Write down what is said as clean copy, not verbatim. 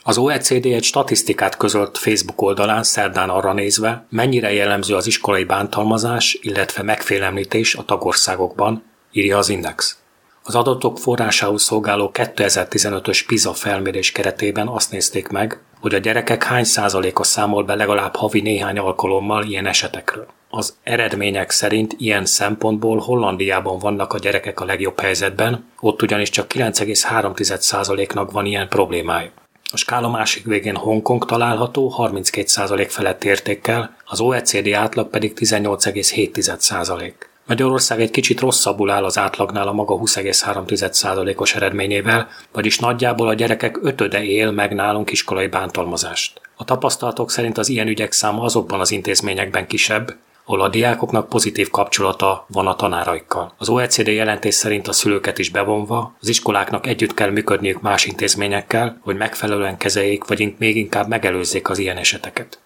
Az OECD egy statisztikát közölt Facebook oldalán szerdán arra nézve, mennyire jellemző az iskolai bántalmazás, illetve megfélemlítés a tagországokban, írja az Index. Az adatok forrásául szolgáló 2015-ös PISA felmérés keretében azt nézték meg, hogy a gyerekek hány százaléka számol be legalább havi néhány alkalommal ilyen esetekről. Az eredmények szerint ilyen szempontból Hollandiában vannak a gyerekek a legjobb helyzetben, ott ugyanis csak 9,3%-nak van ilyen problémája. A skála másik végén Hongkong található 32% felett értékkel, az OECD átlag pedig 18,7%. Magyarország egy kicsit rosszabbul áll az átlagnál a maga 20,3%-os eredményével, vagyis nagyjából a gyerekek ötöde él meg nálunk iskolai bántalmazást. A tapasztalatok szerint az ilyen ügyek száma azokban az intézményekben kisebb, ahol a diákoknak pozitív kapcsolata van a tanáraikkal. Az OECD jelentés szerint a szülőket is bevonva, az iskoláknak együtt kell működniük más intézményekkel, hogy megfelelően kezeljék, vagy még inkább megelőzzék az ilyen eseteket.